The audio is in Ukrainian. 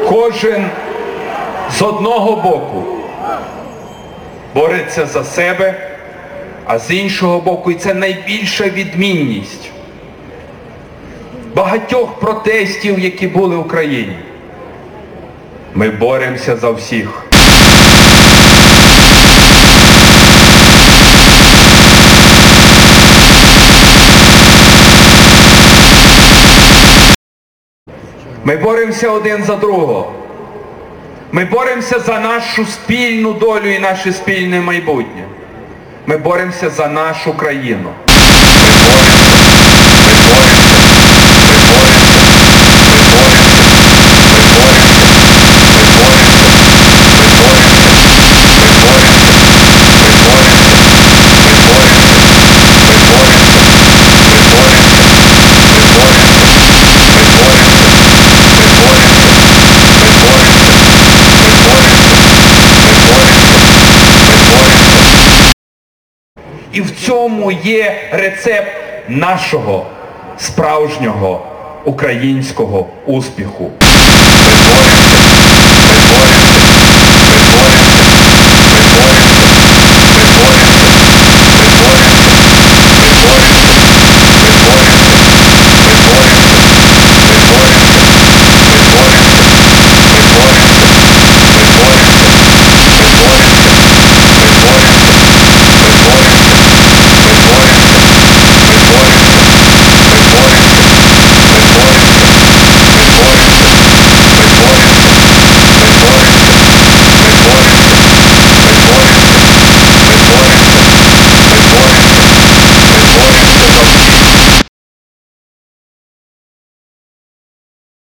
Кожен з одного боку бореться за себе, а з іншого боку, і це найбільша відмінність багатьох протестів, які були в Україні. Ми боремося за всіх. Ми боремося один за другого. Ми боремося за нашу спільну долю і наше спільне майбутнє. Ми боремося за нашу країну. І в цьому є рецепт нашого справжнього українського успіху. Ми боремося